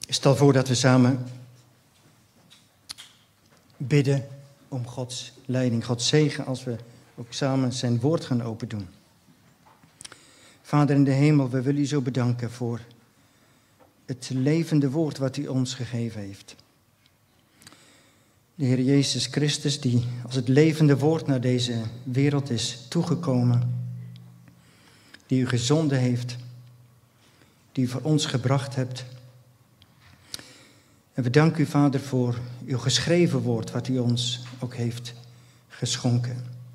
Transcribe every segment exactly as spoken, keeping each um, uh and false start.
Stel voor dat we samen bidden om Gods leiding, Gods zegen, als we ook samen zijn woord gaan opendoen. Vader in de hemel, we willen u zo bedanken voor het levende woord wat u ons gegeven heeft. De Heer Jezus Christus, die als het levende woord naar deze wereld is toegekomen, die u gezonden heeft, die u voor ons gebracht hebt. En we danken u, Vader, voor uw geschreven woord, wat u ons ook heeft geschonken.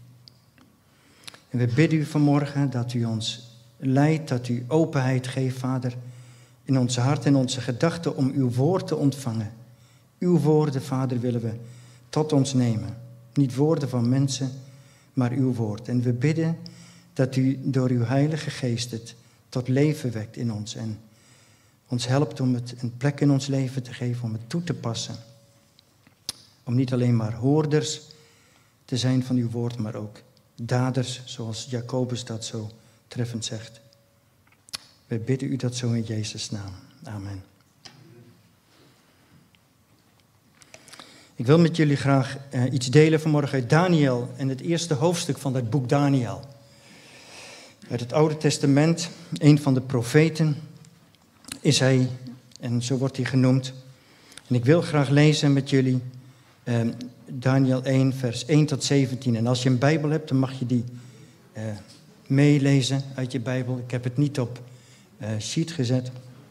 En we bidden u vanmorgen dat u ons leidt, dat u openheid geeft, Vader, in onze hart en onze gedachten om uw woord te ontvangen. Uw woorden, Vader, willen we tot ons nemen. Niet woorden van mensen, maar uw woord. En we bidden dat u door uw Heilige Geest het tot leven wekt in ons en ons helpt om het een plek in ons leven te geven, om het toe te passen. Om niet alleen maar hoorders te zijn van uw woord, maar ook daders, zoals Jacobus dat zo treffend zegt. We bidden u dat zo in Jezus' naam. Amen. Ik wil met jullie graag uh, iets delen vanmorgen uit Daniel en het eerste hoofdstuk van het boek Daniel. Uit het Oude Testament, een van de profeten, is hij, en zo wordt hij genoemd. En ik wil graag lezen met jullie uh, Daniel één, vers één tot zeventien. En als je een Bijbel hebt, dan mag je die uh, meelezen uit je Bijbel. Ik heb het niet op uh, sheet gezet.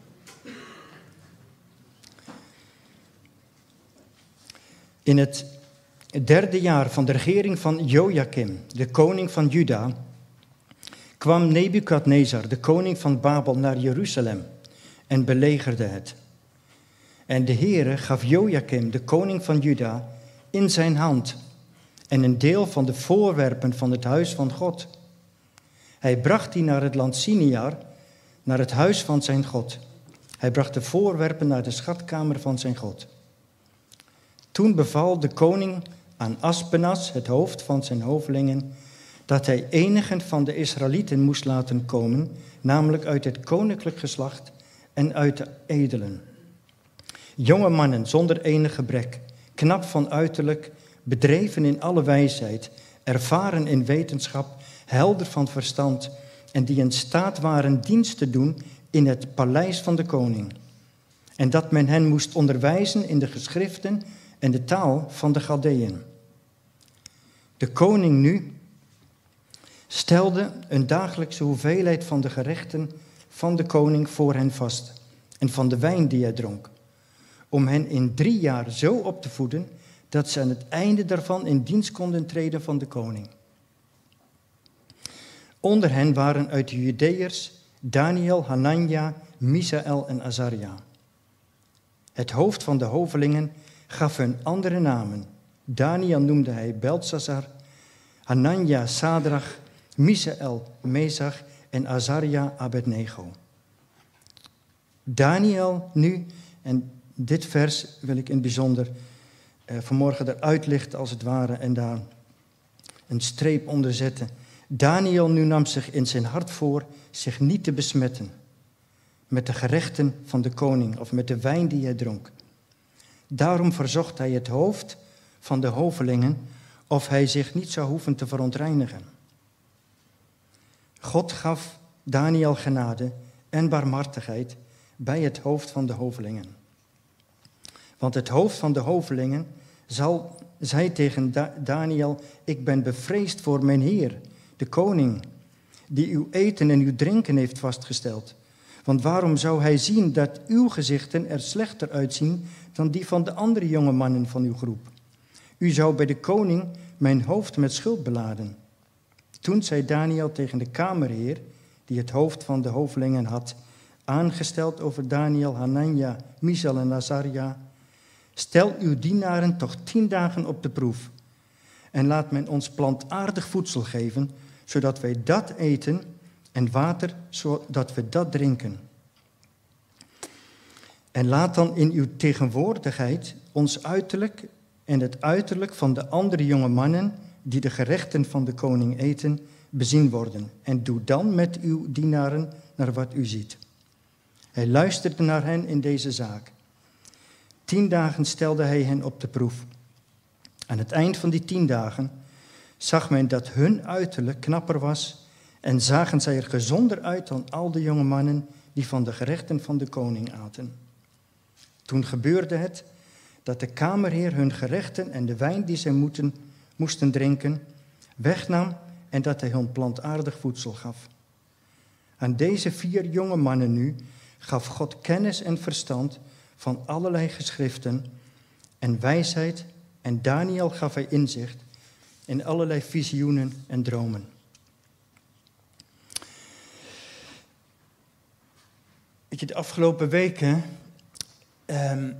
In het derde jaar van de regering van Joachim, de koning van Juda, kwam Nebukadnezar, de koning van Babel, naar Jeruzalem en belegerde het. En de Heere gaf Joachim, de koning van Juda, in zijn hand en een deel van de voorwerpen van het huis van God. Hij bracht die naar het land Siniar, naar het huis van zijn God. Hij bracht de voorwerpen naar de schatkamer van zijn God. Toen beval de koning aan Aspenas, het hoofd van zijn hovelingen, dat hij enigen van de Israëlieten moest laten komen, namelijk uit het koninklijk geslacht en uit de edelen. Jonge mannen zonder enig gebrek, knap van uiterlijk, bedreven in alle wijsheid, ervaren in wetenschap, helder van verstand en die in staat waren dienst te doen in het paleis van de koning. En dat men hen moest onderwijzen in de geschriften en de taal van de Galdeën. De koning nu stelde een dagelijkse hoeveelheid van de gerechten van de koning voor hen vast en van de wijn die hij dronk, om hen in drie jaar zo op te voeden dat ze aan het einde daarvan in dienst konden treden van de koning. Onder hen waren uit de Judeërs Daniel, Hanania, Misaël en Azaria. Het hoofd van de hovelingen gaf hun andere namen. Daniel noemde hij Beltsazar, Hanania Sadrach, Misaël Mesach en Azaria Abednego. Daniel nu, en dit vers wil ik in het bijzonder uh, vanmorgen eruit lichten als het ware en daar een streep onder zetten. Daniel nu nam zich in zijn hart voor zich niet te besmetten met de gerechten van de koning of met de wijn die hij dronk. Daarom verzocht hij het hoofd van de hovelingen of hij zich niet zou hoeven te verontreinigen. God gaf Daniel genade en barmhartigheid bij het hoofd van de hovelingen. Want het hoofd van de hovelingen zal, zei tegen da- Daniel, ik ben bevreesd voor mijn Heer, de koning, die uw eten en uw drinken heeft vastgesteld. Want waarom zou hij zien dat uw gezichten er slechter uitzien dan die van de andere jonge mannen van uw groep? U zou bij de koning mijn hoofd met schuld beladen. Toen zei Daniel tegen de kamerheer, die het hoofd van de hovelingen had aangesteld over Daniel, Hanania, Misaël en Azaria, stel uw dienaren toch tien dagen op de proef en laat men ons plantaardig voedsel geven, zodat wij dat eten en water, zodat we dat drinken. En laat dan in uw tegenwoordigheid ons uiterlijk en het uiterlijk van de andere jonge mannen die de gerechten van de koning eten, bezien worden. En doe dan met uw dienaren naar wat u ziet. Hij luisterde naar hen in deze zaak. tien dagen stelde hij hen op de proef. Aan het eind van die tien dagen zag men dat hun uiterlijk knapper was en zagen zij er gezonder uit dan al de jonge mannen die van de gerechten van de koning aten. Toen gebeurde het dat de kamerheer hun gerechten en de wijn die zij moeten, moesten drinken wegnam en dat hij hun plantaardig voedsel gaf. Aan deze vier jonge mannen nu gaf God kennis en verstand van allerlei geschriften en wijsheid, en Daniel gaf hij inzicht in allerlei visioenen en dromen. Weet je, de afgelopen weken um,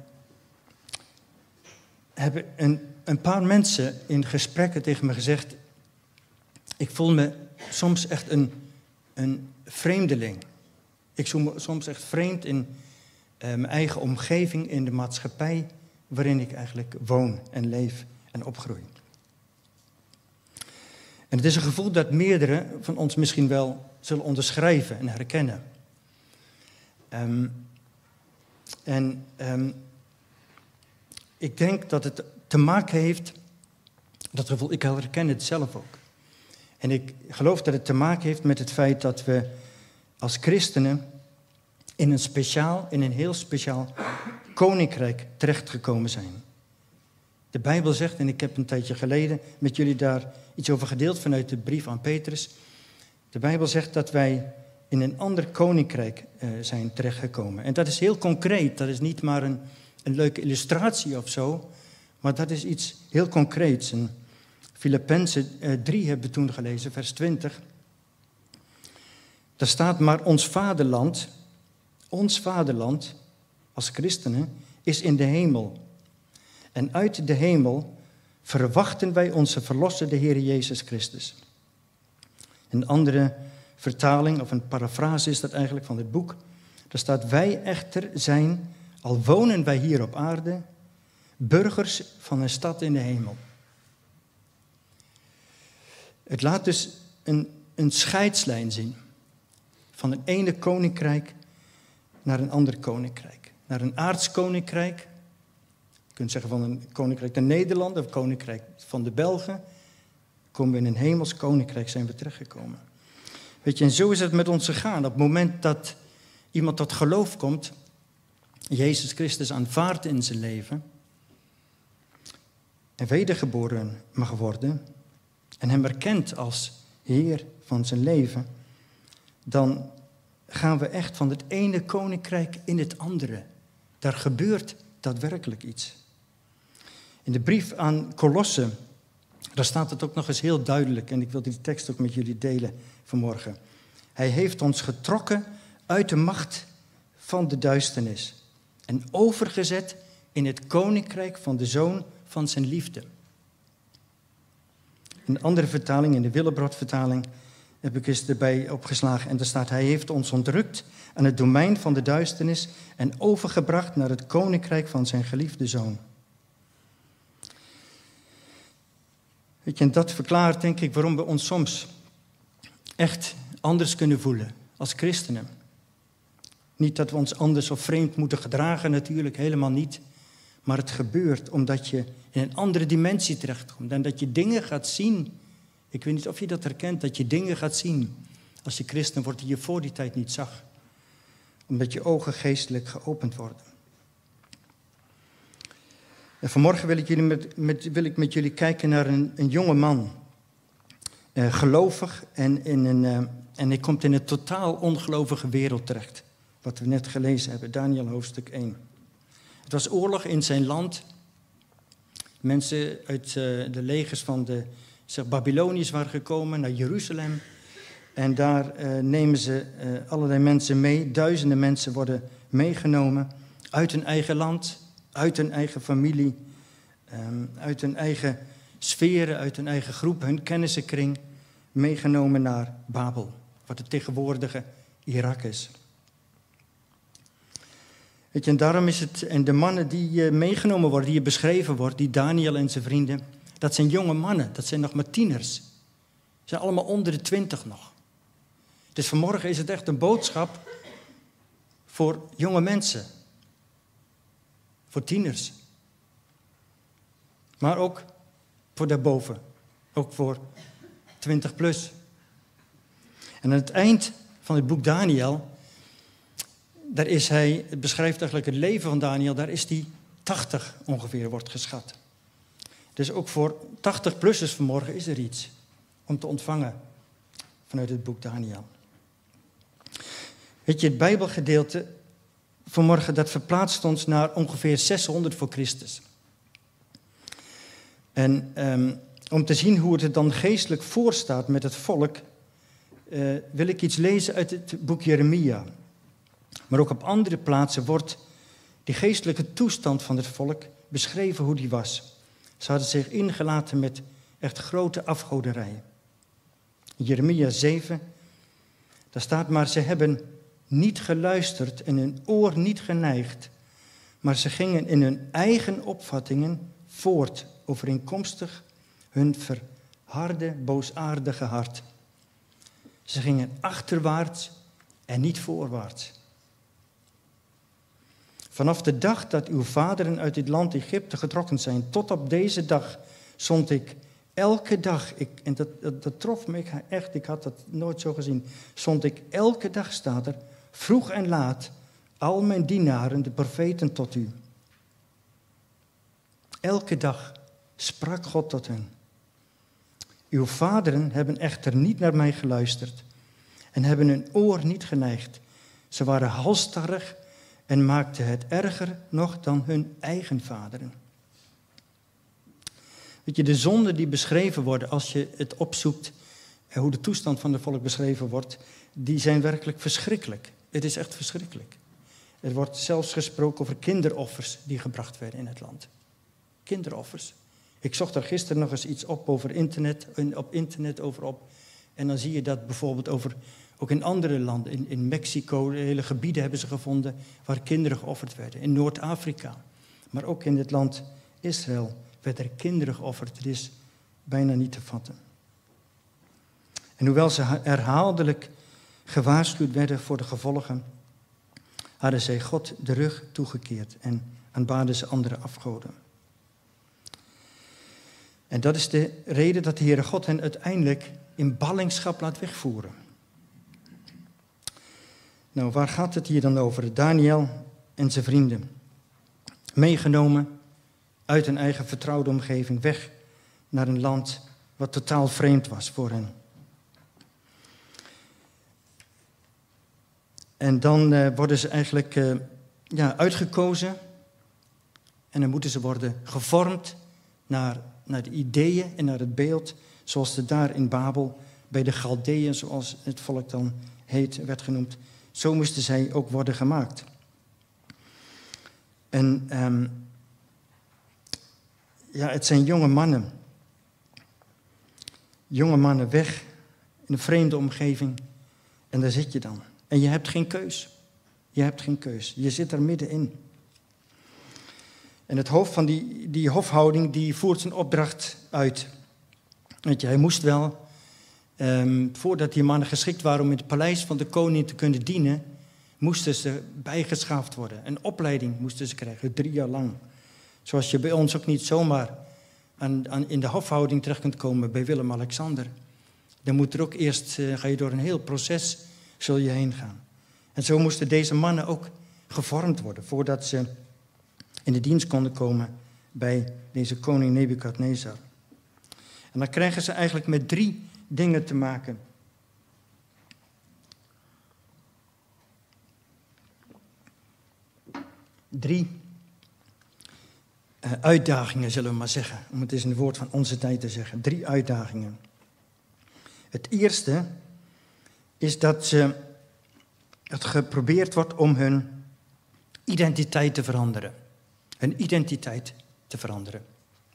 hebben een, een paar mensen in gesprekken tegen me gezegd: ik voel me soms echt een, een vreemdeling. Ik voel me soms echt vreemd in uh, mijn eigen omgeving, in de maatschappij waarin ik eigenlijk woon en leef en opgroei. En het is een gevoel dat meerdere van ons misschien wel zullen onderschrijven en herkennen. Um, en um, ik denk dat het te maken heeft, dat gevoel, ik herken het zelf ook. En ik geloof dat het te maken heeft met het feit dat we als christenen in een speciaal, in een heel speciaal koninkrijk terechtgekomen zijn. De Bijbel zegt, en ik heb een tijdje geleden met jullie daar iets over gedeeld vanuit de brief aan Petrus. De Bijbel zegt dat wij in een ander koninkrijk uh, zijn terechtgekomen. En dat is heel concreet, dat is niet maar een, een leuke illustratie of zo, maar dat is iets heel concreets. En Filippenzen uh, drie hebben we toen gelezen, vers twintig. Daar staat: maar ons vaderland, ons vaderland als christenen, is in de hemel. En uit de hemel verwachten wij onze verlosser, de Heer Jezus Christus. Een andere vertaling, of een parafrase is dat eigenlijk van het boek. Daar staat: wij echter zijn, al wonen wij hier op aarde, burgers van een stad in de hemel. Het laat dus een, een scheidslijn zien. Van een ene koninkrijk naar een ander koninkrijk. Naar een aards koninkrijk. Je kunt zeggen van een koninkrijk der Nederlanden of koninkrijk van de Belgen. Komen we in een hemels koninkrijk, zijn we terechtgekomen. Weet je, en zo is het met ons gegaan. Op het moment dat iemand tot geloof komt, Jezus Christus aanvaardt in zijn leven en wedergeboren mag worden en hem erkent als Heer van zijn leven, dan gaan we echt van het ene koninkrijk in het andere. Daar gebeurt daadwerkelijk iets. In de brief aan Kolosse, daar staat het ook nog eens heel duidelijk, en ik wil die tekst ook met jullie delen vanmorgen. Hij heeft ons getrokken uit de macht van de duisternis en overgezet in het koninkrijk van de Zoon van zijn liefde. In een andere vertaling, in de Willebrod-vertaling, heb ik eens erbij opgeslagen en daar staat: hij heeft ons ontrukt aan het domein van de duisternis en overgebracht naar het koninkrijk van zijn geliefde Zoon. Weet je, en dat verklaart denk ik waarom we ons soms echt anders kunnen voelen als christenen. Niet dat we ons anders of vreemd moeten gedragen, natuurlijk, helemaal niet. Maar het gebeurt omdat je in een andere dimensie terechtkomt en dat je dingen gaat zien. Ik weet niet of je dat herkent, dat je dingen gaat zien als je christen wordt die je voor die tijd niet zag. Omdat je ogen geestelijk geopend worden. En vanmorgen wil ik, jullie met, met, wil ik met jullie kijken naar een, een jonge man. Uh, gelovig en, in een, uh, en hij komt in een totaal ongelovige wereld terecht. Wat we net gelezen hebben, Daniel hoofdstuk één. Het was oorlog in zijn land. Mensen uit uh, de legers van de zeg, Babyloniërs waren gekomen naar Jeruzalem. En daar uh, nemen ze uh, allerlei mensen mee. Duizenden mensen worden meegenomen uit hun eigen land, uit hun eigen familie, um, uit hun eigen sferen, uit hun eigen groep, hun kennissenkring, meegenomen naar Babel, wat het tegenwoordige Irak is. Weet je, en daarom is het, en de mannen die uh, meegenomen worden, die hier beschreven wordt, die Daniel en zijn vrienden, dat zijn jonge mannen, dat zijn nog maar tieners. Ze zijn allemaal onder de twintig nog. Dus vanmorgen is het echt een boodschap voor jonge mensen. voor tieners. Maar ook voor daarboven. Ook voor twintig plus. En aan het eind van het boek Daniel, daar is hij, het beschrijft eigenlijk het leven van Daniel, daar is hij tachtig ongeveer, wordt geschat. Dus ook voor tachtig-plussers vanmorgen is er iets om te ontvangen vanuit het boek Daniel. Weet je, het Bijbelgedeelte vanmorgen, dat verplaatst ons naar ongeveer zeshonderd voor Christus. En um, om te zien hoe het er dan geestelijk voorstaat met het volk, uh, wil ik iets lezen uit het boek Jeremia. Maar ook op andere plaatsen wordt die geestelijke toestand van het volk beschreven hoe die was. Ze hadden zich ingelaten met echt grote afgoderijen. In Jeremia zeven, daar staat: maar ze hebben niet geluisterd en hun oor niet geneigd, maar ze gingen in hun eigen opvattingen voort, overeenkomstig hun verharde, boosaardige hart. Ze gingen achterwaarts en niet voorwaarts. Vanaf de dag dat uw vaderen uit dit land Egypte getrokken zijn, tot op deze dag, zond ik elke dag, ik, en dat, dat, dat trof me echt, ik had dat nooit zo gezien, zond ik elke dag, staat er, vroeg en laat, al mijn dienaren, de profeten, tot u. Elke dag sprak God tot hen. Uw vaderen hebben echter niet naar mij geluisterd en hebben hun oor niet geneigd. Ze waren halsstarrig en maakten het erger nog dan hun eigen vaderen. Weet je, de zonden die beschreven worden, als je het opzoekt, hoe de toestand van het volk beschreven wordt, die zijn werkelijk verschrikkelijk. Het is echt verschrikkelijk. Er wordt zelfs gesproken over kinderoffers die gebracht werden in het land. Kinderoffers. Ik zocht er gisteren nog eens iets op over internet, op internet over op. En dan zie je dat bijvoorbeeld over, ook in andere landen, in, in Mexico, hele gebieden hebben ze gevonden waar kinderen geofferd werden. In Noord-Afrika, maar ook in het land Israël werden er kinderen geofferd. Het is bijna niet te vatten. En hoewel ze herhaaldelijk gewaarschuwd werden voor de gevolgen, hadden zij God de rug toegekeerd en aanbaden ze andere afgoden. En dat is de reden dat de Heere God hen uiteindelijk in ballingschap laat wegvoeren. Nou, waar gaat het hier dan over? Daniel en zijn vrienden. Meegenomen uit hun eigen vertrouwde omgeving, weg naar een land wat totaal vreemd was voor hen. En dan uh, worden ze eigenlijk uh, ja, uitgekozen en dan moeten ze worden gevormd naar, naar de ideeën en naar het beeld zoals het daar in Babel bij de Galdeeën, zoals het volk dan heet, werd genoemd. Zo moesten zij ook worden gemaakt. En um, ja, het zijn jonge mannen. Jonge mannen weg in een vreemde omgeving en daar zit je dan. En je hebt geen keus. Je hebt geen keus. Je zit er middenin. En het hoofd van die, die hofhouding, die voert zijn opdracht uit. Weet je, hij moest wel, um, voordat die mannen geschikt waren om in het paleis van de koning te kunnen dienen, moesten ze bijgeschaafd worden. Een opleiding moesten ze krijgen, drie jaar lang. Zoals je bij ons ook niet zomaar aan, aan, in de hofhouding terecht kunt komen bij Willem-Alexander. Dan moet er ook eerst, uh, ga je door een heel proces, zul je heen gaan. En zo moesten deze mannen ook gevormd worden, voordat ze in de dienst konden komen bij deze koning Nebukadnezar. En dan krijgen ze eigenlijk met drie dingen te maken. Drie uh, uitdagingen, zullen we maar zeggen. Om het eens in het woord van onze tijd te zeggen. Drie uitdagingen. Het eerste is dat ze, het geprobeerd wordt om hun identiteit te veranderen. Hun identiteit te veranderen.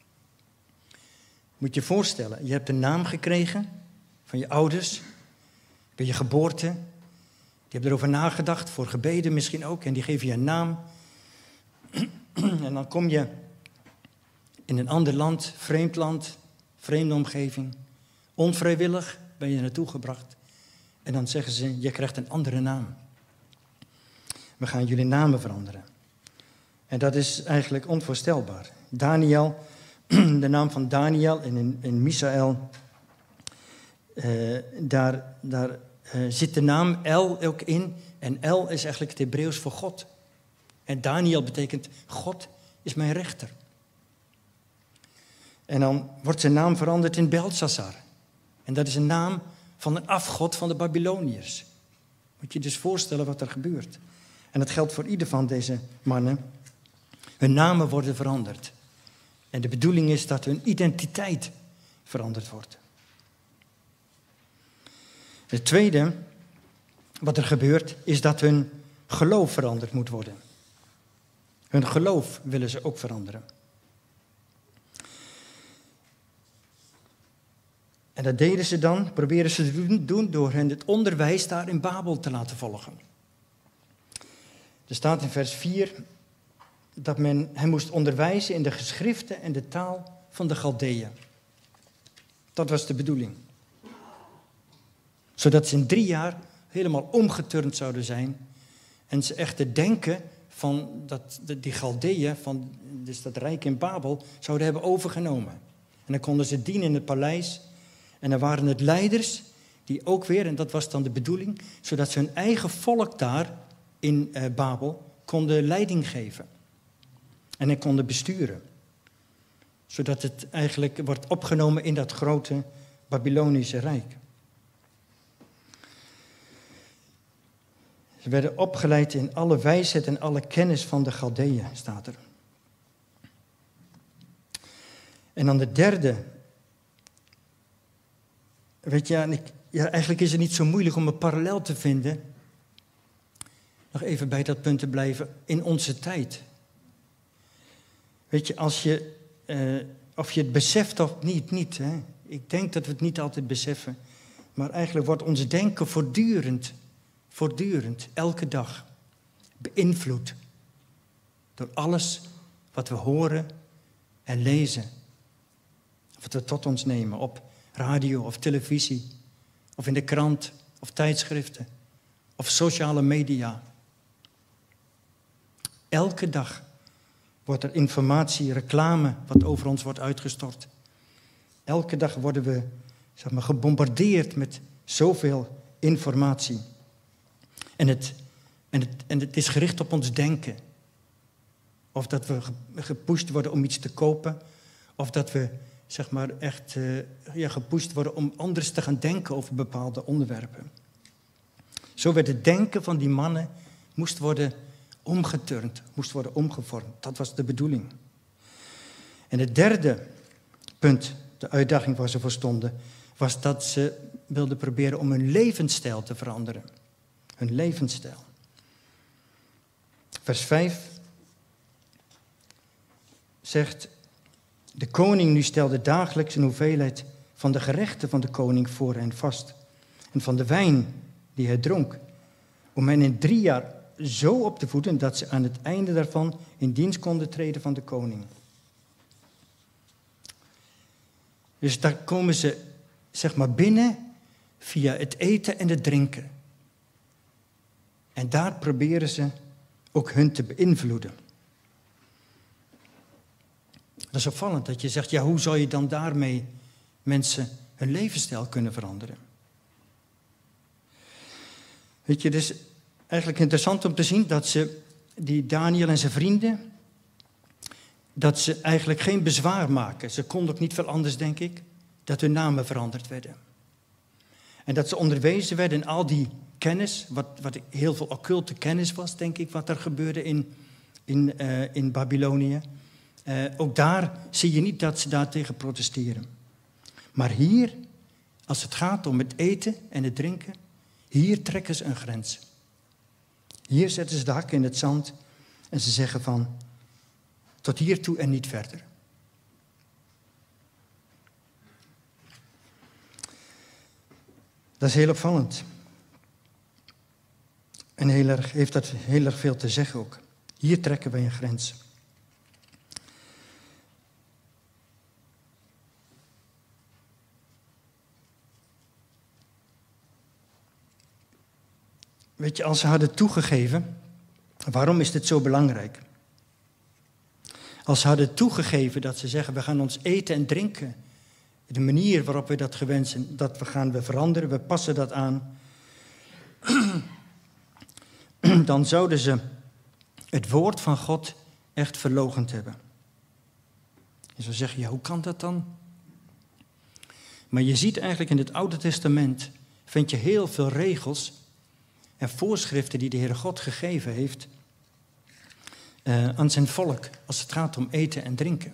Moet je je voorstellen, je hebt een naam gekregen van je ouders, bij je geboorte. Die hebben erover nagedacht, voor gebeden misschien ook, en die geven je een naam. En dan kom je in een ander land, vreemd land, vreemde omgeving. Onvrijwillig ben je naartoe gebracht. En dan zeggen ze, je krijgt een andere naam. We gaan jullie namen veranderen. En dat is eigenlijk onvoorstelbaar. Daniel, de naam van Daniel en in, in Misaël, uh, daar, daar uh, zit de naam El ook in. En El is eigenlijk het Hebreeuws voor God. En Daniel betekent God is mijn rechter. En dan wordt zijn naam veranderd in Belshazzar. En dat is een naam van een afgod van de Babyloniërs. Moet je dus voorstellen wat er gebeurt. En dat geldt voor ieder van deze mannen. Hun namen worden veranderd. En de bedoeling is dat hun identiteit veranderd wordt. Het tweede wat er gebeurt is dat hun geloof veranderd moet worden. Hun geloof willen ze ook veranderen. En dat deden ze dan, proberen ze te doen door hen het onderwijs daar in Babel te laten volgen. Er staat in vers vier dat men hen moest onderwijzen in de geschriften en de taal van de Galdeeën. Dat was de bedoeling. Zodat ze in drie jaar helemaal omgeturnd zouden zijn en ze echt het denken van dat, die Galdeeën, van dus dat rijk in Babel, zouden hebben overgenomen. En dan konden ze dienen in het paleis. En dan waren het leiders die ook weer, en dat was dan de bedoeling, zodat ze hun eigen volk daar in uh, Babel konden leiding geven. En hen konden besturen. Zodat het eigenlijk wordt opgenomen in dat grote Babylonische rijk. Ze werden opgeleid in alle wijsheid en alle kennis van de Galdeeën, staat er. En dan de derde. Weet je, ja, ik, ja, eigenlijk is het niet zo moeilijk om een parallel te vinden. Nog even bij dat punt te blijven. In onze tijd. Weet je, als je, uh, of je het beseft of niet, niet. Hè? Ik denk dat we het niet altijd beseffen. Maar eigenlijk wordt ons denken voortdurend, voortdurend, elke dag beïnvloed. Door alles wat we horen en lezen. Of wat we tot ons nemen op radio of televisie, of in de krant, of tijdschriften, of sociale media. Elke dag wordt er informatie, reclame, wat over ons wordt uitgestort. Elke dag worden we, zeg maar, gebombardeerd met zoveel informatie. En het, en, het, en het is gericht op ons denken. Of dat we gepusht worden om iets te kopen, of dat we zeg maar echt uh, ja, gepusht worden om anders te gaan denken over bepaalde onderwerpen. Zo werd het denken van die mannen moest worden omgeturnd, moest worden omgevormd. Dat was de bedoeling. En het derde punt, de uitdaging waar ze voor stonden, was dat ze wilden proberen om hun levensstijl te veranderen. Hun levensstijl. Vers vijf zegt: de koning nu stelde dagelijks een hoeveelheid van de gerechten van de koning voor hen vast. En van de wijn die hij dronk. Om hen in drie jaar zo op te voeden dat ze aan het einde daarvan in dienst konden treden van de koning. Dus daar komen ze, zeg maar, binnen via het eten en het drinken. En daar proberen ze ook hun te beïnvloeden. Dat is opvallend dat je zegt, ja, hoe zou je dan daarmee mensen hun levensstijl kunnen veranderen? Weet je, het is eigenlijk interessant om te zien dat ze, die Daniel en zijn vrienden, dat ze eigenlijk geen bezwaar maken. Ze konden ook niet veel anders, denk ik, dat hun namen veranderd werden. En dat ze onderwezen werden in al die kennis, wat, wat heel veel occulte kennis was, denk ik, wat er gebeurde in, in, uh, in Babylonië. Uh, ook daar zie je niet dat ze daartegen protesteren. Maar hier, als het gaat om het eten en het drinken, hier trekken ze een grens. Hier zetten ze de hakken in het zand en ze zeggen van, tot hier toe en niet verder. Dat is heel opvallend. En heel erg, heeft dat heel erg veel te zeggen ook. Hier trekken wij een grens. Weet je, als ze hadden toegegeven, waarom is dit zo belangrijk? als ze hadden toegegeven dat ze zeggen, we gaan ons eten en drinken, de manier waarop we dat gewensen, dat we gaan we veranderen, we passen dat aan, dan zouden ze het woord van God echt verloochend hebben. Je zou zeggen, ja, hoe kan dat dan? Maar je ziet eigenlijk in het Oude Testament, vind je heel veel regels en voorschriften die de Heere God gegeven heeft uh, aan zijn volk, als het gaat om eten en drinken.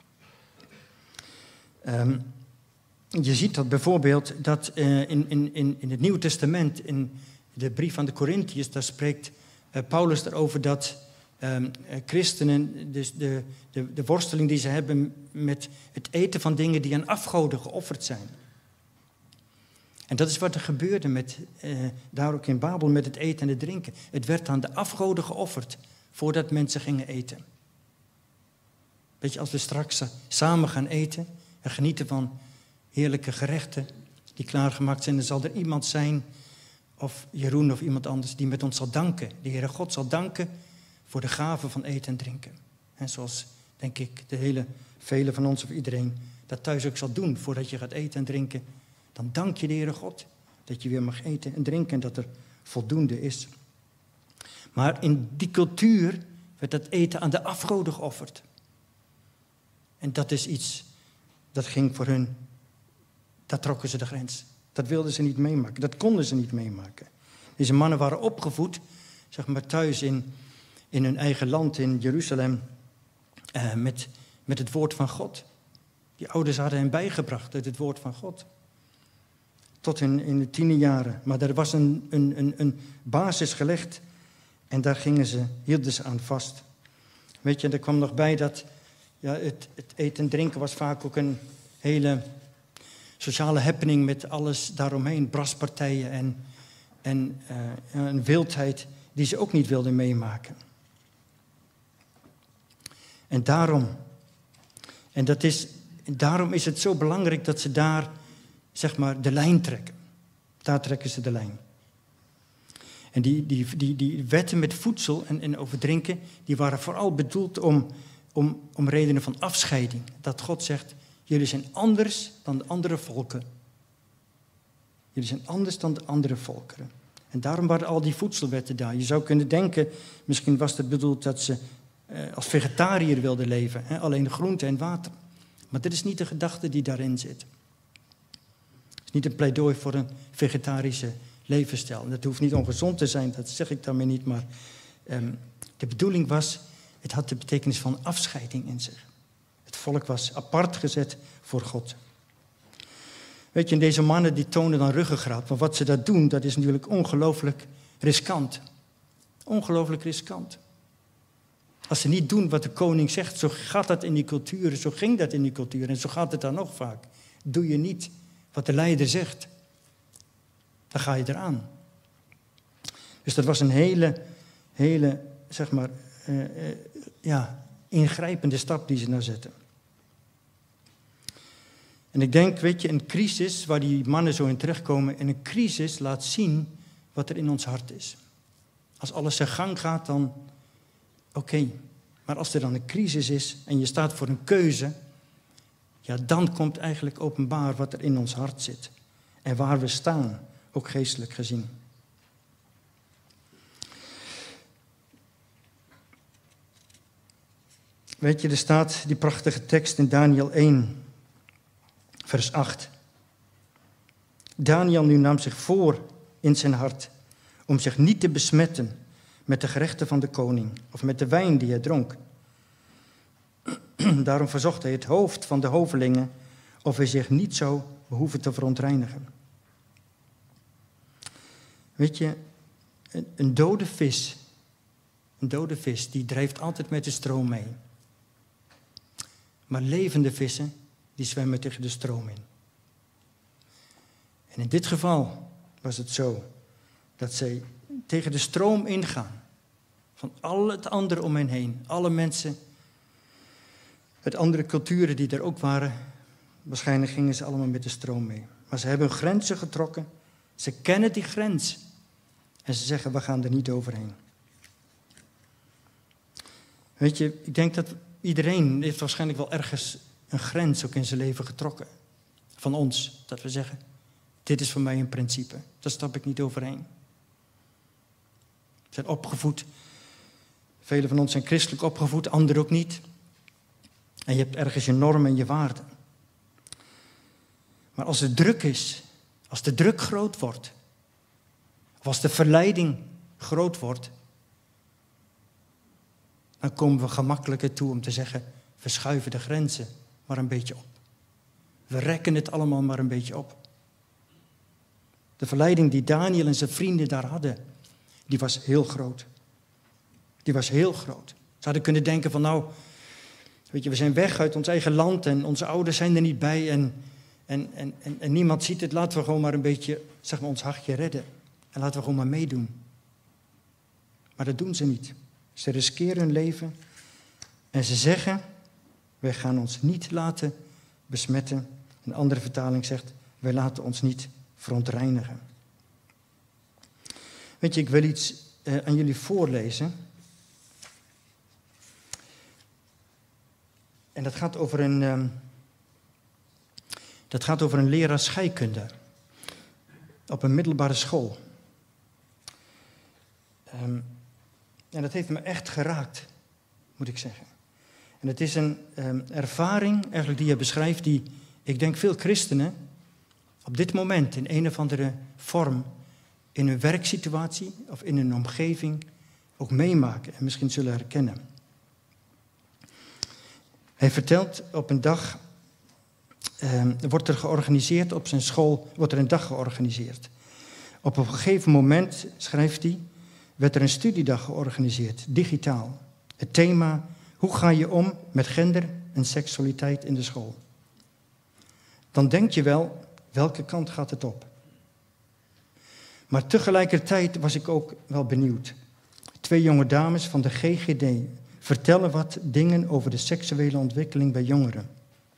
Um, je ziet dat bijvoorbeeld dat uh, in, in, in het Nieuwe Testament, in de brief aan de Korintiërs, daar spreekt uh, Paulus erover dat um, uh, christenen, dus de, de, de worsteling die ze hebben met het eten van dingen die aan afgoden geofferd zijn. En dat is wat er gebeurde met, uh, daar ook in Babel met het eten en het drinken. Het werd aan de afgoden geofferd voordat mensen gingen eten. Weet je, als we straks samen gaan eten en genieten van heerlijke gerechten die klaargemaakt zijn, dan zal er iemand zijn, of Jeroen of iemand anders, die met ons zal danken. De Heere God zal danken voor de gave van eten en drinken. En zoals, denk ik, de hele, vele van ons of iedereen dat thuis ook zal doen voordat je gaat eten en drinken. Dan dank je de Heere God dat je weer mag eten en drinken en dat er voldoende is. Maar in die cultuur werd dat eten aan de afgoden geofferd. En dat is iets, dat ging voor hun, daar trokken ze de grens. Dat wilden ze niet meemaken, dat konden ze niet meemaken. Deze mannen waren opgevoed, zeg maar thuis in, in hun eigen land, in Jeruzalem, eh, met, met het woord van God. Die ouders hadden hen bijgebracht uit het woord van God. Tot in, in de tiende jaren. Maar er was een, een, een, een basis gelegd en daar gingen ze, hielden ze aan vast. Weet je, er kwam nog bij dat ja, het, het eten en drinken was vaak ook een hele sociale happening met alles daaromheen. Braspartijen en, en uh, een wildheid die ze ook niet wilden meemaken. En daarom, en dat is, daarom is het zo belangrijk dat ze daar, zeg maar, de lijn trekken. Daar trekken ze de lijn. En die, die, die, die wetten met voedsel en, en over drinken, die waren vooral bedoeld om, om, om redenen van afscheiding. Dat God zegt, jullie zijn anders dan de andere volken. Jullie zijn anders dan de andere volkeren. En daarom waren al die voedselwetten daar. Je zou kunnen denken, misschien was het bedoeld dat ze eh, als vegetariër wilden leven. Hè? Alleen groente en water. Maar dit is niet de gedachte die daarin zit. Het is niet een pleidooi voor een vegetarische levensstijl. Dat hoeft niet ongezond te zijn, dat zeg ik daarmee niet. Maar um, de bedoeling was, het had de betekenis van afscheiding in zich. Het volk was apart gezet voor God. Weet je, en deze mannen die tonen dan ruggengraat. Maar wat ze dat doen, dat is natuurlijk ongelooflijk riskant. Ongelooflijk riskant. Als ze niet doen wat de koning zegt, zo gaat dat in die culturen, zo ging dat in die culturen en zo gaat het dan nog vaak. Doe je niet wat de leider zegt, dan ga je eraan. Dus dat was een hele, hele, zeg maar, uh, uh, ja, ingrijpende stap die ze nou zetten. En ik denk, weet je, een crisis waar die mannen zo in terechtkomen, en een crisis laat zien wat er in ons hart is. Als alles zijn gang gaat, dan oké. Okay. Maar als er dan een crisis is en je staat voor een keuze, ja, dan komt eigenlijk openbaar wat er in ons hart zit. En waar we staan, ook geestelijk gezien. Weet je, er staat die prachtige tekst in Daniel één, vers acht. Daniel nu nam zich voor in zijn hart om zich niet te besmetten met de gerechten van de koning of met de wijn die hij dronk. Daarom verzocht hij het hoofd van de hovelingen of hij zich niet zou hoeven te verontreinigen. Weet je, een, een dode vis, een dode vis, die drijft altijd met de stroom mee. Maar levende vissen, die zwemmen tegen de stroom in. En in dit geval was het zo dat zij tegen de stroom ingaan. Van al het andere om hen heen. Alle mensen uit andere culturen die er ook waren. Waarschijnlijk gingen ze allemaal met de stroom mee. Maar ze hebben hun grenzen getrokken. Ze kennen die grens. En ze zeggen, we gaan er niet overheen. Weet je, ik denk dat iedereen heeft waarschijnlijk wel ergens een grens ook in zijn leven getrokken. Van ons, dat we zeggen, dit is voor mij een principe. Daar stap ik niet overheen. We zijn opgevoed. Velen van ons zijn christelijk opgevoed, anderen ook niet. En je hebt ergens je normen en je waarden. Maar als het druk is, als de druk groot wordt, of als de verleiding groot wordt, dan komen we gemakkelijker toe om te zeggen, we schuiven de grenzen maar een beetje op. We rekken het allemaal maar een beetje op. De verleiding die Daniel en zijn vrienden daar hadden, die was heel groot. Die was heel groot. Ze hadden kunnen denken van nou, weet je, we zijn weg uit ons eigen land en onze ouders zijn er niet bij en, en, en, en, en niemand ziet het. Laten we gewoon maar een beetje, zeg maar, ons hartje redden. En laten we gewoon maar meedoen. Maar dat doen ze niet. Ze riskeren hun leven en ze zeggen, wij gaan ons niet laten besmetten. Een andere vertaling zegt, wij laten ons niet verontreinigen. Weet je, ik wil iets uh, aan jullie voorlezen. En dat gaat over een, um, dat gaat over een leraar scheikunde op een middelbare school. Um, en dat heeft me echt geraakt, moet ik zeggen. En het is een um, ervaring eigenlijk die je beschrijft, die ik denk veel christenen op dit moment in een of andere vorm in hun werksituatie of in hun omgeving ook meemaken en misschien zullen herkennen. Hij vertelt op een dag, eh, wordt er georganiseerd op zijn school, wordt er een dag georganiseerd. Op een gegeven moment, schrijft hij, werd er een studiedag georganiseerd, digitaal. Het thema, hoe ga je om met gender en seksualiteit in de school? Dan denk je wel, welke kant gaat het op? Maar tegelijkertijd was ik ook wel benieuwd. Twee jonge dames van de G G D vertellen wat dingen over de seksuele ontwikkeling bij jongeren.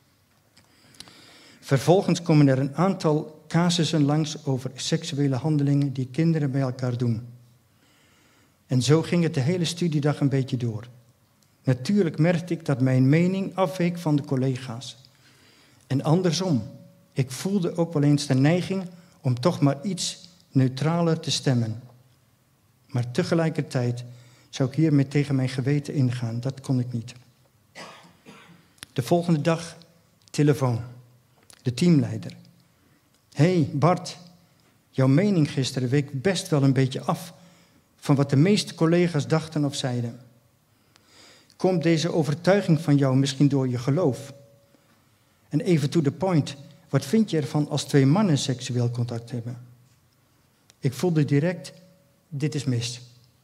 Vervolgens komen er een aantal casussen langs over seksuele handelingen die kinderen bij elkaar doen. En zo ging het de hele studiedag een beetje door. Natuurlijk merkte ik dat mijn mening afweek van de collega's. En andersom, ik voelde ook wel eens de neiging om toch maar iets neutraler te stemmen. Maar tegelijkertijd zou ik hiermee tegen mijn geweten ingaan. Dat kon ik niet. De volgende dag, telefoon. De teamleider. Hé hey Bart, jouw mening gisteren week best wel een beetje af van wat de meeste collega's dachten of zeiden. Komt deze overtuiging van jou misschien door je geloof? En even to the point, wat vind je ervan als twee mannen seksueel contact hebben? Ik voelde direct, dit is mis.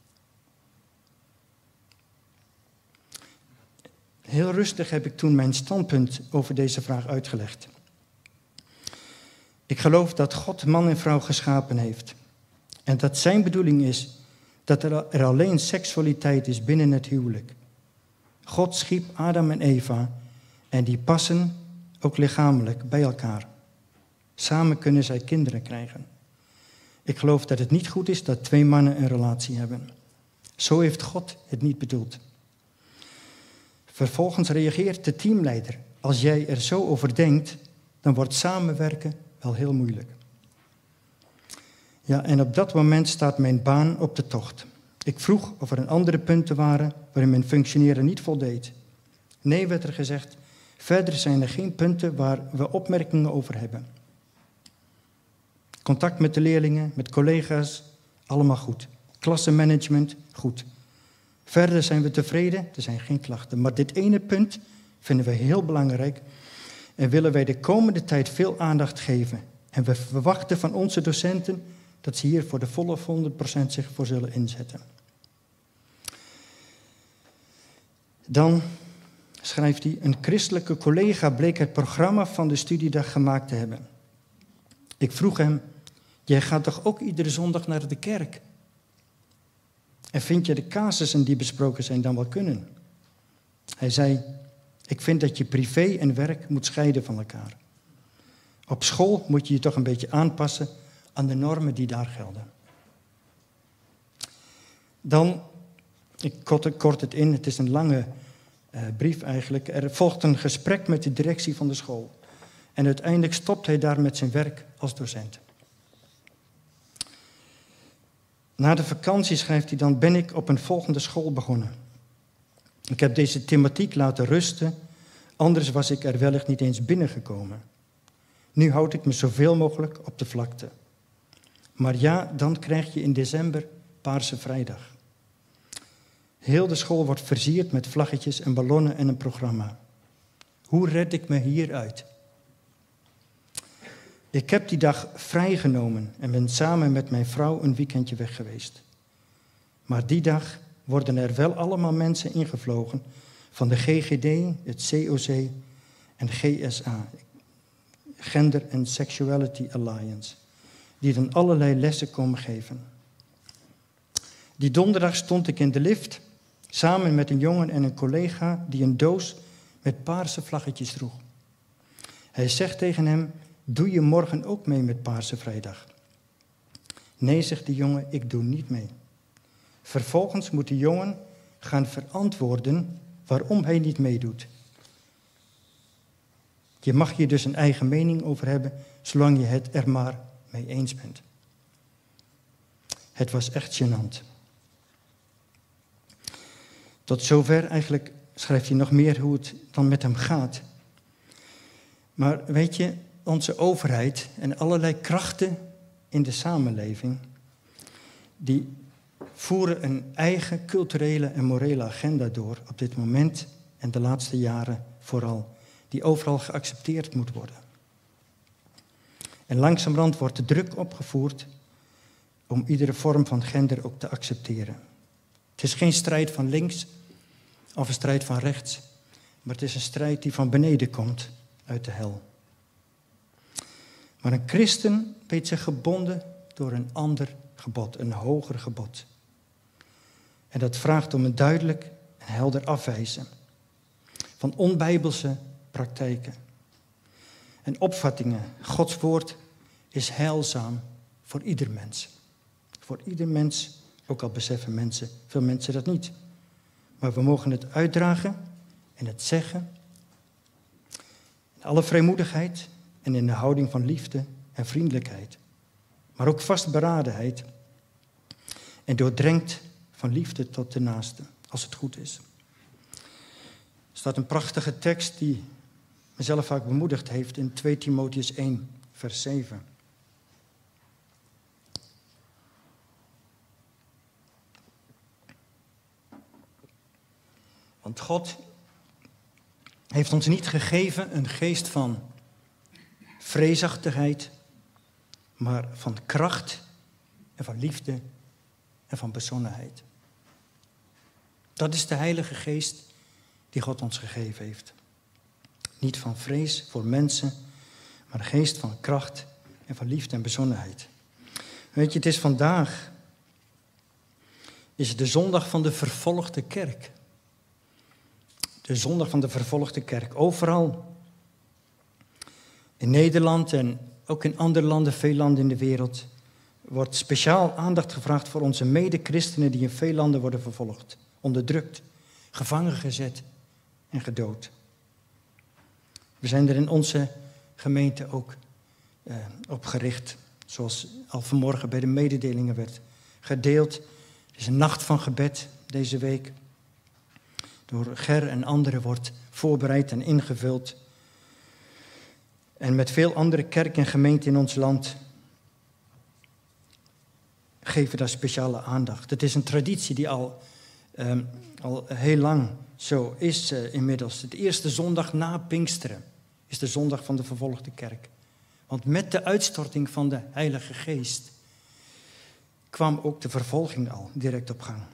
Heel rustig heb ik toen mijn standpunt over deze vraag uitgelegd. Ik geloof dat God man en vrouw geschapen heeft. En dat zijn bedoeling is dat er alleen seksualiteit is binnen het huwelijk. God schiep Adam en Eva en die passen ook lichamelijk bij elkaar. Samen kunnen zij kinderen krijgen. Ik geloof dat het niet goed is dat twee mannen een relatie hebben. Zo heeft God het niet bedoeld. Vervolgens reageert de teamleider. Als jij er zo over denkt, dan wordt samenwerken wel heel moeilijk. Ja, en op dat moment staat mijn baan op de tocht. Ik vroeg of er een andere punten waren waarin mijn functioneren niet voldeed. Nee, werd er gezegd, verder zijn er geen punten waar we opmerkingen over hebben. Contact met de leerlingen, met collega's, allemaal goed. Klassenmanagement, goed. Verder zijn we tevreden, er zijn geen klachten. Maar dit ene punt vinden we heel belangrijk en willen wij de komende tijd veel aandacht geven. En we verwachten van onze docenten dat ze hier voor de volle honderd procent zich voor zullen inzetten. Dan schrijft hij, een christelijke collega bleek het programma van de studiedag gemaakt te hebben. Ik vroeg hem, jij gaat toch ook iedere zondag naar de kerk? En vind je de casussen die besproken zijn dan wel kunnen? Hij zei, ik vind dat je privé en werk moet scheiden van elkaar. Op school moet je je toch een beetje aanpassen aan de normen die daar gelden. Dan, ik kort het in, het is een lange uh, brief eigenlijk. Er volgt een gesprek met de directie van de school. En uiteindelijk stopt hij daar met zijn werk als docent. Na de vakantie schrijft hij dan, ben ik op een volgende school begonnen. Ik heb deze thematiek laten rusten, anders was ik er wellicht niet eens binnengekomen. Nu houd ik me zoveel mogelijk op de vlakte. Maar ja, dan krijg je in december Paarse Vrijdag. Heel de school wordt versierd met vlaggetjes en ballonnen en een programma. Hoe red ik me hieruit? Ik heb die dag vrijgenomen en ben samen met mijn vrouw een weekendje weg geweest. Maar die dag worden er wel allemaal mensen ingevlogen van de G G D, het C O C en G S A, Gender and Sexuality Alliance, die dan allerlei lessen komen geven. Die donderdag stond ik in de lift samen met een jongen en een collega die een doos met paarse vlaggetjes droeg. Hij zegt tegen hem, doe je morgen ook mee met Paarse Vrijdag? Nee, zegt de jongen, ik doe niet mee. Vervolgens moet de jongen gaan verantwoorden waarom hij niet meedoet. Je mag hier dus een eigen mening over hebben, zolang je het er maar mee eens bent. Het was echt gênant. Tot zover eigenlijk schrijft hij nog meer hoe het dan met hem gaat. Maar weet je, onze overheid en allerlei krachten in de samenleving, die voeren een eigen culturele en morele agenda door op dit moment en de laatste jaren vooral, die overal geaccepteerd moet worden. En langzamerhand wordt de druk opgevoerd om iedere vorm van gender ook te accepteren. Het is geen strijd van links of een strijd van rechts, maar het is een strijd die van beneden komt, uit de hel. Maar een christen weet zich gebonden door een ander gebod, een hoger gebod. En dat vraagt om een duidelijk en helder afwijzen van onbijbelse praktijken en opvattingen. Gods woord is heilzaam voor ieder mens. Voor ieder mens, ook al beseffen mensen, veel mensen dat niet. Maar we mogen het uitdragen en het zeggen in alle vrijmoedigheid en in de houding van liefde en vriendelijkheid. Maar ook vastberadenheid en doordrenkt van liefde tot de naaste, als het goed is. Er staat een prachtige tekst die mezelf vaak bemoedigd heeft in twee Timotheüs één, vers zeven. Want God heeft ons niet gegeven een geest van vreesachtigheid, maar van kracht en van liefde en van bezonnenheid. Dat is de Heilige Geest die God ons gegeven heeft. Niet van vrees voor mensen, maar een geest van kracht en van liefde en bezonnenheid. Weet je, het is vandaag, is het de zondag van de vervolgde kerk. De zondag van de vervolgde kerk. Overal in Nederland en ook in andere landen, veel landen in de wereld, wordt speciaal aandacht gevraagd voor onze mede-christenen die in veel landen worden vervolgd, onderdrukt, gevangen gezet en gedood. We zijn er in onze gemeente ook eh, op gericht, zoals al vanmorgen bij de mededelingen werd gedeeld. Er is een nacht van gebed deze week. Door Ger en anderen wordt voorbereid en ingevuld. En met veel andere kerken en gemeenten in ons land geven daar speciale aandacht. Het is een traditie die al, um, al heel lang zo is uh, inmiddels. De eerste zondag na Pinksteren is de zondag van de vervolgde kerk. Want met de uitstorting van de Heilige Geest kwam ook de vervolging al direct op gang.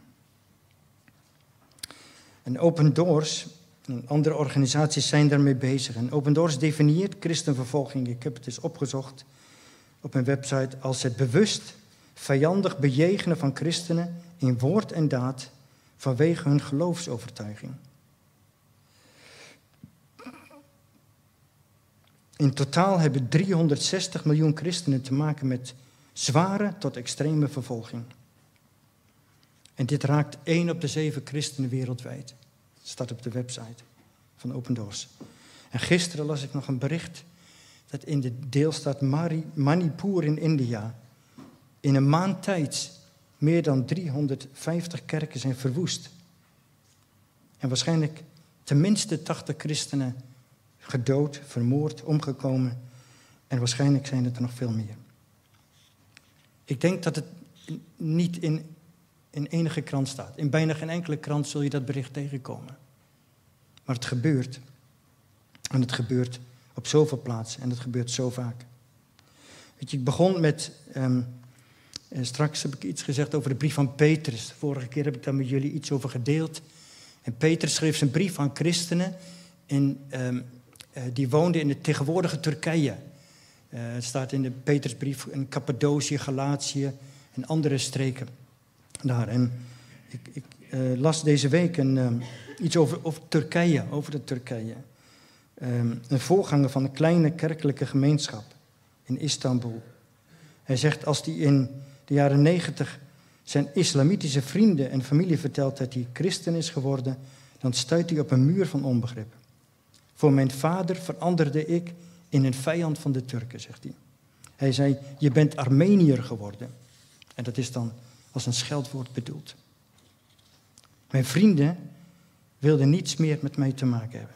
En Open Doors en andere organisaties zijn daarmee bezig. En Open Doors definieert christenvervolging, ik heb het eens opgezocht op een website, als het bewust vijandig bejegenen van christenen in woord en daad vanwege hun geloofsovertuiging. In totaal hebben driehonderdzestig miljoen christenen te maken met zware tot extreme vervolging. En dit raakt één op de zeven christenen wereldwijd. Dat staat op de website van Open Doors. En gisteren las ik nog een bericht dat in de deelstaat Manipur in India in een maand tijd meer dan driehonderdvijftig kerken zijn verwoest. En waarschijnlijk tenminste tachtig christenen gedood, vermoord, omgekomen. En waarschijnlijk zijn het er nog veel meer. Ik denk dat het niet in, in enige krant staat. In bijna geen enkele krant zul je dat bericht tegenkomen. Maar het gebeurt. En het gebeurt op zoveel plaatsen. En het gebeurt zo vaak. Weet je, ik begon met... Um, straks heb ik iets gezegd over de brief van Petrus. De vorige keer heb ik daar met jullie iets over gedeeld. En Petrus schreef zijn brief aan christenen. En um, uh, die woonden in het tegenwoordige Turkije. Uh, het staat in de Petrusbrief in Cappadocië, Galatië en andere streken daar. En ik, ik uh, las deze week een, um, iets over, over Turkije, over de Turkije. Um, een voorganger van een kleine kerkelijke gemeenschap in Istanbul. Hij zegt, als hij in de jaren negentig zijn islamitische vrienden en familie vertelt dat hij christen is geworden, dan stuit hij op een muur van onbegrip. Voor mijn vader veranderde ik in een vijand van de Turken, zegt hij. Hij zei, je bent Armeniër geworden. En dat is dan als een scheldwoord bedoeld. Mijn vrienden wilden niets meer met mij te maken hebben.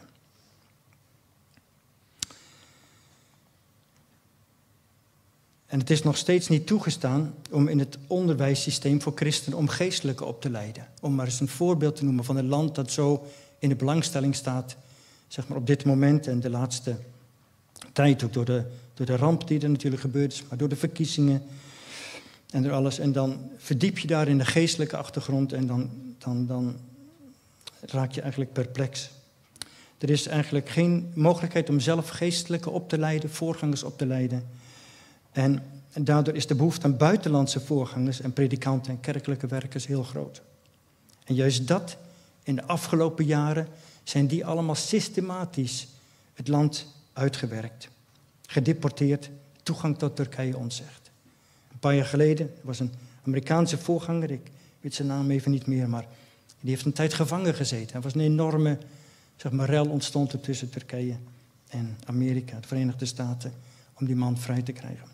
En het is nog steeds niet toegestaan om in het onderwijssysteem voor christenen om geestelijken op te leiden. Om maar eens een voorbeeld te noemen van een land dat zo in de belangstelling staat, zeg maar op dit moment en de laatste tijd, ook door de, door de ramp die er natuurlijk gebeurd is, maar door de verkiezingen en door alles. En dan verdiep je daar in de geestelijke achtergrond en dan, dan, dan raak je eigenlijk perplex. Er is eigenlijk geen mogelijkheid om zelf geestelijke op te leiden, voorgangers op te leiden. En daardoor is de behoefte aan buitenlandse voorgangers en predikanten en kerkelijke werkers heel groot. En juist dat, in de afgelopen jaren, zijn die allemaal systematisch het land uitgewerkt. Gedeporteerd, toegang tot Turkije ontzegd. Een paar jaar geleden, er was een Amerikaanse voorganger, ik weet zijn naam even niet meer, maar die heeft een tijd gevangen gezeten. Er was een enorme, zeg maar, rel ontstond er tussen Turkije en Amerika, de Verenigde Staten, om die man vrij te krijgen.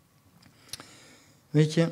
Weet je,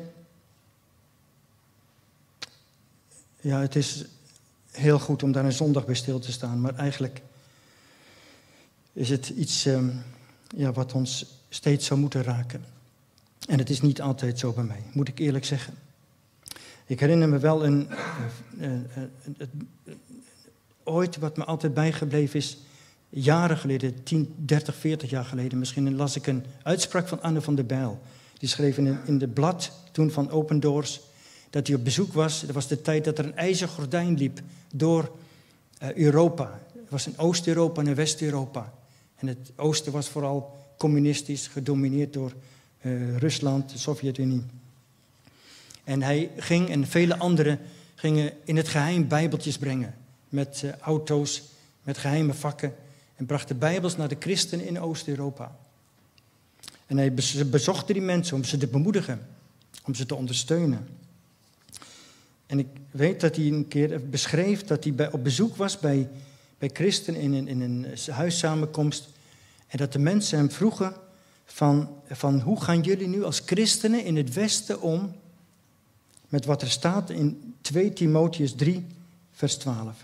ja, het is heel goed om daar een zondag bij stil te staan, maar eigenlijk is het iets um, ja, wat ons steeds zou moeten raken. En het is niet altijd zo bij mij, moet ik eerlijk zeggen. Ik herinner me wel een, uh, uh, uh, uh, uh, ooit wat me altijd bijgebleven is, jaren geleden, tien, dertig, veertig jaar geleden, misschien las ik een uitspraak van Anne van der Bijl. Die schreef in, in het blad toen van Open Doors dat hij op bezoek was. Dat was de tijd dat er een ijzeren gordijn liep door uh, Europa. Het was in Oost-Europa en in West-Europa. En het oosten was vooral communistisch, gedomineerd door uh, Rusland, de Sovjet-Unie. En hij ging en vele anderen gingen in het geheim bijbeltjes brengen. Met uh, auto's, met geheime vakken. En brachten bijbels naar de christenen in Oost-Europa. En hij bezocht die mensen om ze te bemoedigen, om ze te ondersteunen. En ik weet dat hij een keer beschreef dat hij bij, op bezoek was bij, bij christenen in een, in een huissamenkomst. En dat de mensen hem vroegen van, van hoe gaan jullie nu als christenen in het Westen om met wat er staat in twee Timotheüs drie, vers twaalf.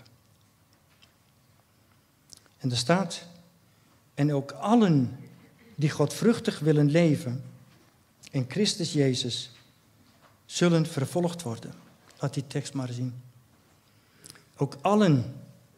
En er staat, en ook allen die godvruchtig willen leven in Christus Jezus, zullen vervolgd worden. Laat die tekst maar zien. Ook allen,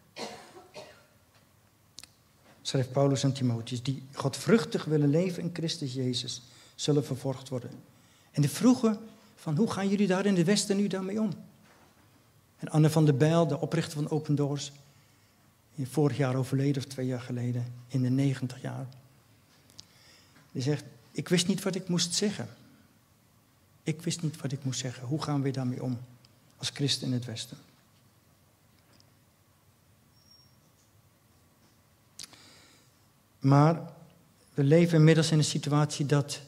schrijft Paulus aan Timotheus, die godvruchtig willen leven in Christus Jezus, zullen vervolgd worden. En de vroegen van hoe gaan jullie daar in de Westen nu daarmee om? En Anne van der Bijl, de oprichter van Open Doors, vorig jaar overleden of twee jaar geleden, in de negentig jaar. Die zegt, ik wist niet wat ik moest zeggen. Ik wist niet wat ik moest zeggen. Hoe gaan we daarmee om als christen in het Westen? Maar we leven inmiddels in een situatie dat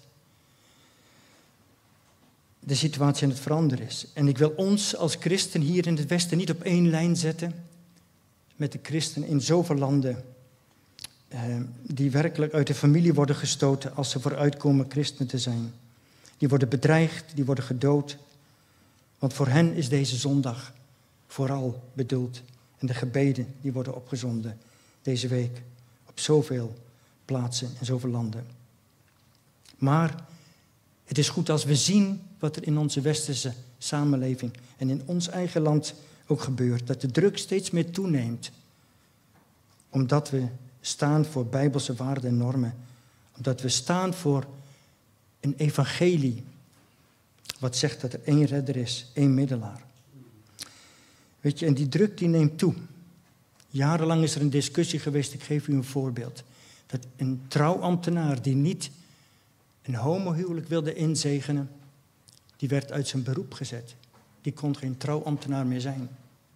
de situatie aan het veranderen is. En ik wil ons als christen hier in het Westen niet op één lijn zetten met de christenen in zoveel landen. Uh, die werkelijk uit de familie worden gestoten als ze vooruitkomen christen te zijn. Die worden bedreigd, die worden gedood. Want voor hen is deze zondag vooral bedoeld. En de gebeden die worden opgezonden deze week op zoveel plaatsen en zoveel landen. Maar het is goed als we zien wat er in onze westerse samenleving en in ons eigen land ook gebeurt. Dat de druk steeds meer toeneemt. Omdat we staan voor bijbelse waarden en normen. Omdat we staan voor een evangelie. Wat zegt dat er één redder is, één middelaar. Weet je, en die druk die neemt toe. Jarenlang is er een discussie geweest, ik geef u een voorbeeld. Dat een trouwambtenaar die niet een homohuwelijk wilde inzegenen, die werd uit zijn beroep gezet. Die kon geen trouwambtenaar meer zijn.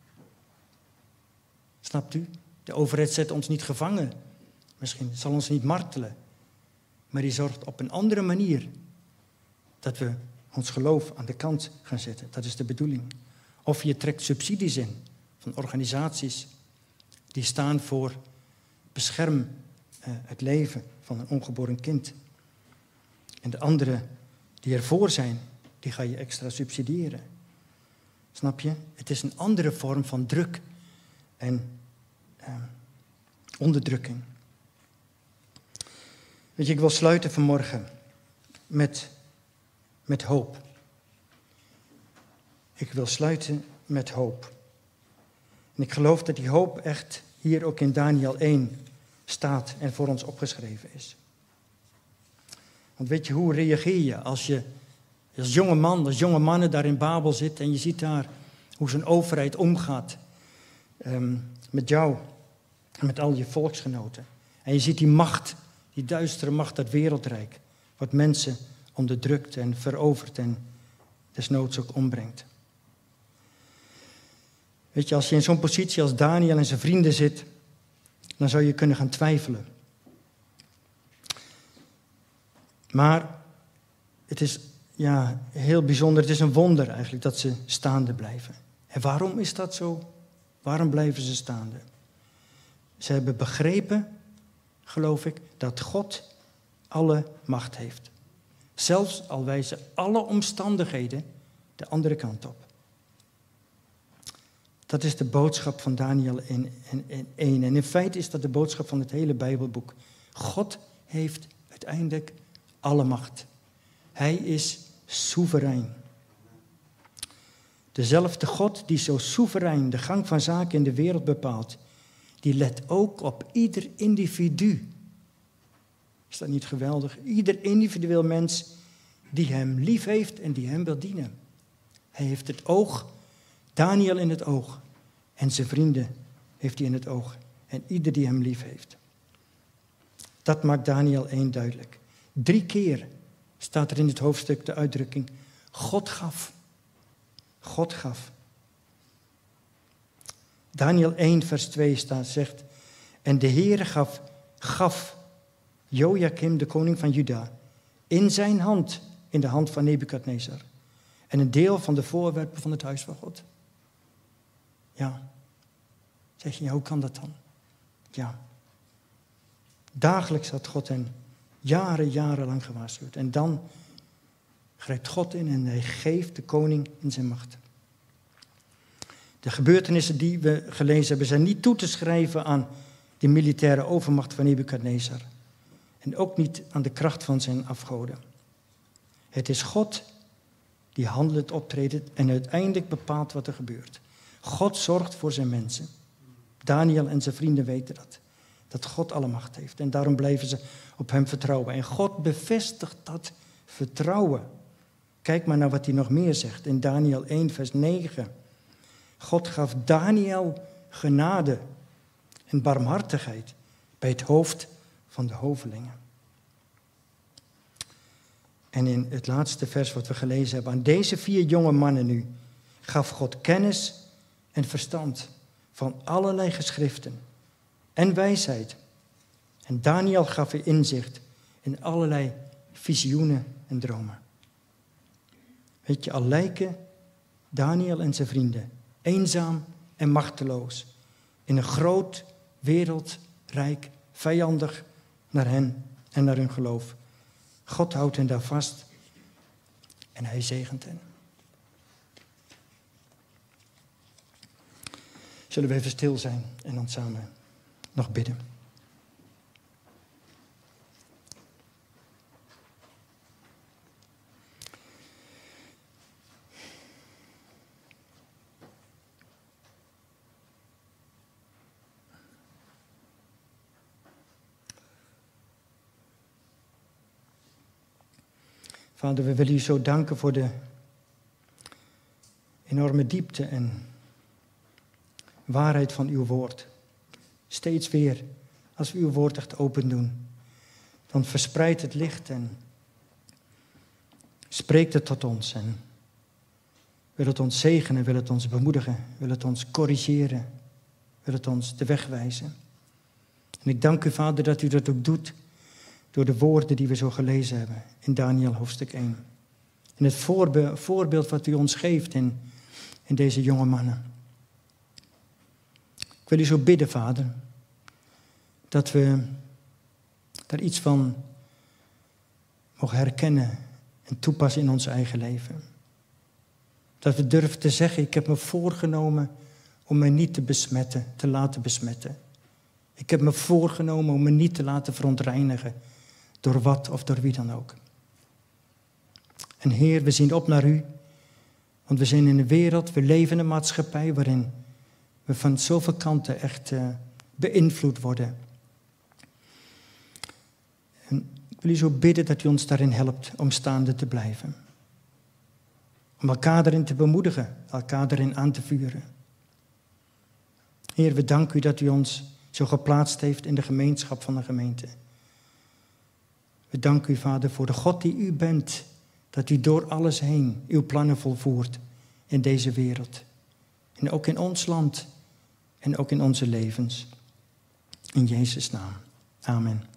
Snapt u? De overheid zet ons niet gevangen. Misschien zal ons niet martelen. Maar die zorgt op een andere manier dat we ons geloof aan de kant gaan zetten. Dat is de bedoeling. Of je trekt subsidies in van organisaties die staan voor bescherm uh, het leven van een ongeboren kind. En de anderen die ervoor zijn, die ga je extra subsidiëren. Snap je? Het is een andere vorm van druk en uh, onderdrukking. Weet je, ik wil sluiten vanmorgen met, met hoop. Ik wil sluiten met hoop. En ik geloof dat die hoop echt hier ook in Daniël één staat en voor ons opgeschreven is. Want weet je, hoe reageer je als je als jonge man, als jonge mannen daar in Babel zit en je ziet daar hoe zo'n overheid omgaat um, met jou en met al je volksgenoten. En je ziet die macht, die duistere macht, dat wereldrijk, wat mensen onderdrukt en verovert en desnoods ook ombrengt. Weet je, als je in zo'n positie als Daniël en zijn vrienden zit, dan zou je kunnen gaan twijfelen. Maar het is ja, heel bijzonder, het is een wonder eigenlijk dat ze staande blijven. En waarom is dat zo? Waarom blijven ze staande? Ze hebben begrepen, geloof ik, dat God alle macht heeft. Zelfs al wijzen alle omstandigheden de andere kant op. Dat is de boodschap van Daniël één. En in feite is dat de boodschap van het hele Bijbelboek. God heeft uiteindelijk alle macht. Hij is soeverein. Dezelfde God die zo soeverein de gang van zaken in de wereld bepaalt, die let ook op ieder individu. Is dat niet geweldig? Ieder individueel mens die hem lief heeft en die hem wil dienen. Hij heeft het oog, Daniël in het oog. En zijn vrienden heeft hij in het oog. En ieder die hem lief heeft. Dat maakt Daniël één duidelijk. Drie keer staat er in het hoofdstuk de uitdrukking: God gaf. God gaf. Daniël één vers twee staat, zegt: en de Heere gaf, gaf Jojakim, de koning van Juda, in zijn hand, in de hand van Nebukadnezar. En een deel van de voorwerpen van het huis van God. Ja. Zeg je, ja, hoe kan dat dan? Ja. Dagelijks had God hen jaren, jarenlang gewaarschuwd. En dan grijpt God in en hij geeft de koning in zijn macht. De gebeurtenissen die we gelezen hebben zijn niet toe te schrijven aan de militaire overmacht van Nebukadnezar. En ook niet aan de kracht van zijn afgoden. Het is God die handelend optreedt en uiteindelijk bepaalt wat er gebeurt. God zorgt voor zijn mensen. Daniël en zijn vrienden weten dat. Dat God alle macht heeft. En daarom blijven ze op hem vertrouwen. En God bevestigt dat vertrouwen. Kijk maar naar wat hij nog meer zegt. In Daniël één vers negen. God gaf Daniël genade en barmhartigheid bij het hoofd van de hovelingen. En in het laatste vers wat we gelezen hebben. Aan deze vier jonge mannen nu gaf God kennis en verstand van allerlei geschriften en wijsheid. En Daniël gaf er inzicht in allerlei visioenen en dromen. Weet je, al lijken Daniël en zijn vrienden eenzaam en machteloos, in een groot wereldrijk, vijandig naar hen en naar hun geloof. God houdt hen daar vast en hij zegent hen. Zullen we even stil zijn en dan samen nog bidden. Vader, we willen u zo danken voor de enorme diepte en waarheid van uw woord. Steeds weer, als we uw woord echt open doen, dan verspreidt het licht en spreekt het tot ons. En wil het ons zegenen, wil het ons bemoedigen, wil het ons corrigeren, wil het ons de weg wijzen. En ik dank u, Vader, dat u dat ook doet door de woorden die we zo gelezen hebben in Daniel hoofdstuk één. En het voorbe- voorbeeld wat u ons geeft in, in deze jonge mannen. Ik wil u zo bidden, Vader, dat we daar iets van mogen herkennen en toepassen in ons eigen leven. Dat we durven te zeggen, ik heb me voorgenomen om me niet te besmetten, te laten besmetten. Ik heb me voorgenomen om me niet te laten verontreinigen door wat of door wie dan ook. En Heer, we zien op naar u, want we zijn in een wereld, we leven in een maatschappij waarin we van zoveel kanten echt uh, beïnvloed worden. En ik wil u zo bidden dat u ons daarin helpt om staande te blijven. Om elkaar erin te bemoedigen, elkaar erin aan te vuren. Heer, we danken u dat u ons zo geplaatst heeft in de gemeenschap van de gemeente. We danken u, Vader, voor de God die u bent, dat u door alles heen uw plannen volvoert in deze wereld. En ook in ons land en ook in onze levens. In Jezus' naam. Amen.